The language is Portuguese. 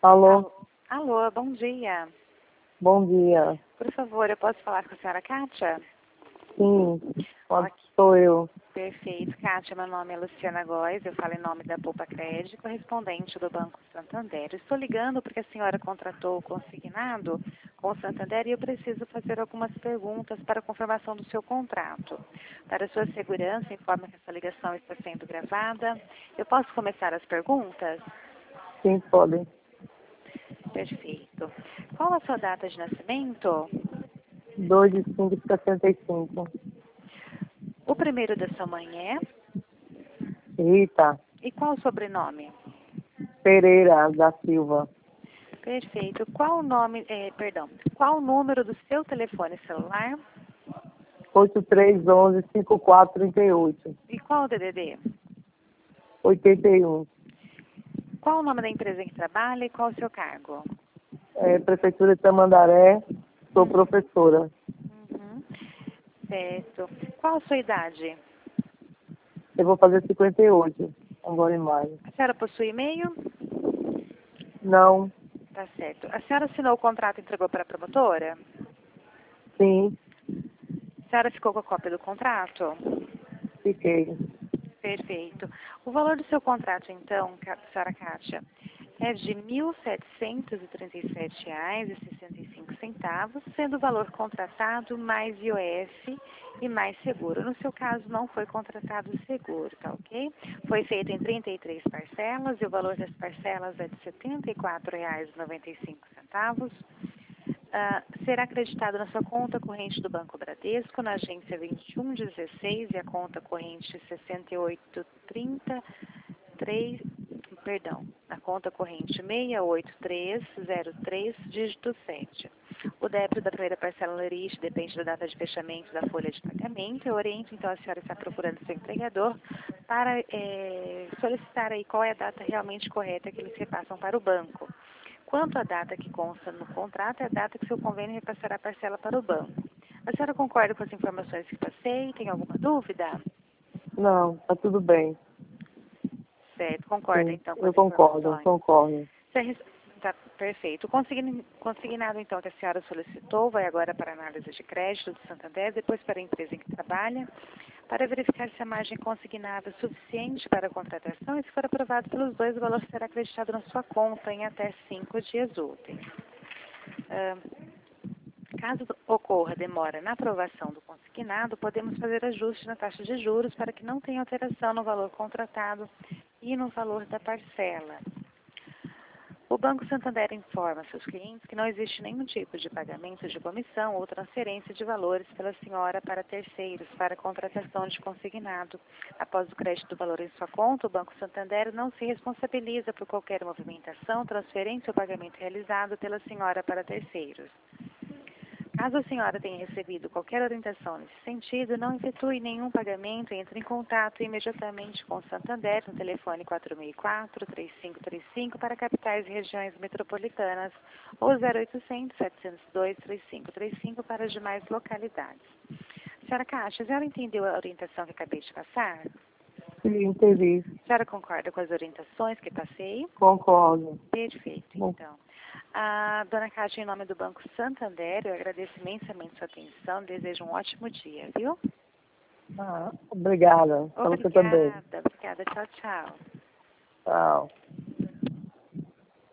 Alô? Alô, bom dia. Bom dia. Por favor, eu posso falar com a senhora Kátia? Sim, Ok. sou eu. Perfeito. Kátia, meu nome é Luciana Góes, eu falo em nome da Poupa Crédito, correspondente do Banco Santander. Eu estou ligando porque a senhora contratou o consignado com o Santander e eu preciso fazer algumas perguntas para a confirmação do seu contrato. Para sua segurança, informo que essa ligação está sendo gravada. Eu posso começar as perguntas? Sim, podem. Perfeito. Qual a sua data de nascimento? 2/5/65. O primeiro da sua mãe é? Rita E qual o sobrenome? Pereira da Silva. Perfeito. Qual o nome, qual o número do seu telefone celular? 8311-5438. E qual o DDD? 81. Qual o nome da empresa em que trabalha e qual o seu cargo? Prefeitura de Tamandaré. Sou professora. Uhum. Certo. Qual a sua idade? Eu vou fazer 58 agora em maio. A senhora possui e-mail? Não. Tá certo. A senhora assinou o contrato e entregou para a promotora? Sim. A senhora ficou com a cópia do contrato? Fiquei. Perfeito. O valor do seu contrato, então, senhora Kátia, é de R$ 1.737,65, sendo o valor contratado mais IOF e mais seguro. No seu caso, não foi contratado seguro, tá ok? Foi feito em 33 parcelas e o valor das parcelas é de R$ 74,95. Será acreditado na sua conta corrente do Banco Bradesco, na agência 2116 e a conta corrente 6833, na conta corrente 68303, dígito 7. O débito da primeira parcela no limite depende da data de fechamento da folha de pagamento. Eu oriento, então, a senhora está procurando seu empregador para solicitar aí qual é a data realmente correta que eles repassam para o banco. Quanto à data que consta no contrato, é a data que seu convênio repassará a parcela para o banco. A senhora concorda com as informações que passei? Tem alguma dúvida? Não, tá tudo bem. Certo, concorda Sim, então com eu as concordo, informações? concordo. Tá perfeito. O consignado então que a senhora solicitou vai agora para a análise de crédito do Santander, depois para a empresa em que trabalha, para verificar se a margem consignada é suficiente para a contratação e se for aprovado pelos dois, o valor será acreditado na sua conta em até 5 dias úteis. Caso ocorra demora na aprovação do consignado, podemos fazer ajuste na taxa de juros para que não tenha alteração no valor contratado e no valor da parcela. O Banco Santander informa seus clientes que não existe nenhum tipo de pagamento de comissão ou transferência de valores pela senhora para terceiros para contratação de consignado. Após o crédito do valor em sua conta, o Banco Santander não se responsabiliza por qualquer movimentação, transferência ou pagamento realizado pela senhora para terceiros. Caso a senhora tenha recebido qualquer orientação nesse sentido, não efetue nenhum pagamento e entre em contato imediatamente com o Santander no telefone 464-3535 para capitais e regiões metropolitanas ou 0800-702-3535 para as demais localidades. Senhora Kátia, a senhora entendeu a orientação que acabei de passar? Sim, entendi. A senhora concorda com as orientações que passei? Concordo. Perfeito, Bom. então. A dona Kátia, em nome do Banco Santander, eu agradeço imensamente sua atenção, desejo um ótimo dia, viu? Obrigada. Para você também. Obrigada, tchau, tchau. Tchau.